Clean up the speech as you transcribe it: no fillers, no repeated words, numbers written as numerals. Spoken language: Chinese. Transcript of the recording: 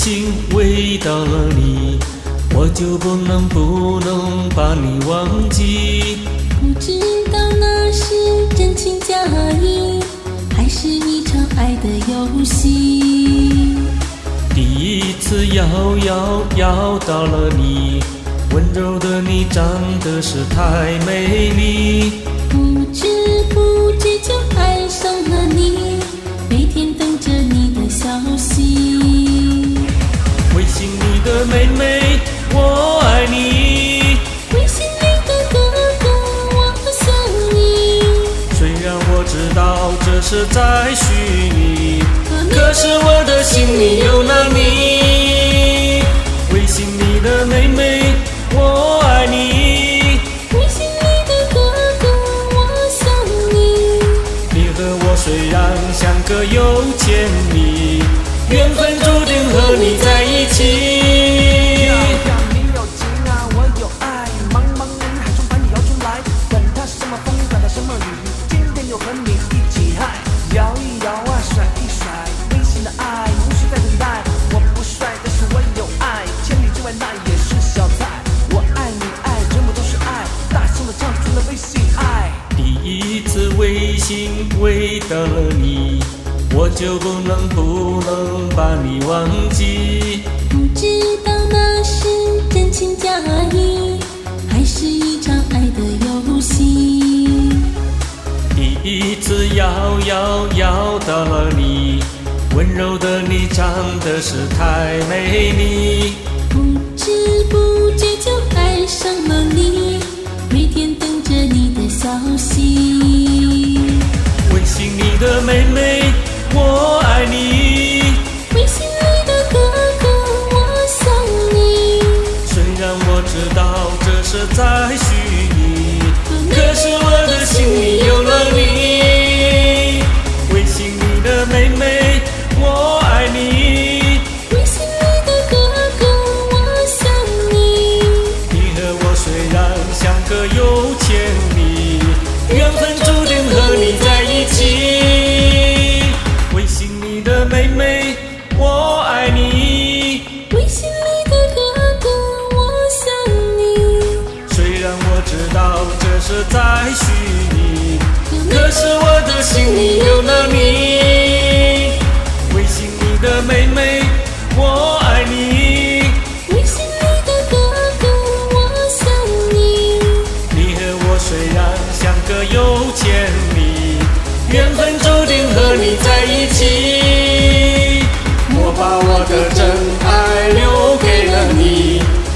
心味到了你，我就不能把你忘记。 不知道那是真情假意，还是一场爱的游戏。 第一次摇到了你，温柔的你长得是太美丽。 不知不觉就爱上了你，每天等着你的消息。 微信里的妹妹，我爱你。 微信里的哥哥，我想你。 虽然我知道这是在虚拟，可是我的心里有了你。微信里的妹妹，我爱你。 微信里的哥哥，我想你。 你和我虽然相隔有千里，缘分注定和你在一起。 你有情啊，我有爱，茫茫人海中把你摇出来，管它什么风，管它什么雨，今天又和你一起嗨，摇一摇啊，甩一甩，微信的爱无需再等待。我不帅，但是我有爱，千里之外那也是小菜。我爱你爱，全部都是爱，大声的唱出了微信爱。 第一次微信味到了你，我就不能把你忘记。 不知道那是真情假意，还是一场爱的游戏。 第一次摇到了你，温柔的你长得是太美丽。 不知不觉就爱上了你，每天等着你的消息。 微信里的妹妹，我爱你。 微信里的哥哥，我想你。 虽然我知道这是在虚拟，可是我的心里有了你。微信里的妹妹，我爱你。 微信里的哥哥，我想你。 你和我虽然相隔有千里，缘分注定和你在一起。微信里的妹妹，我爱你。 微信里的哥哥，我想你。 虽然我知道这是在虚拟，可是我的心里有了你。微信里的妹妹，我爱你。 微信里的哥哥，我想你。 你和我虽然相隔有千里，缘分注定和你在一起。我把我的真爱留给了你，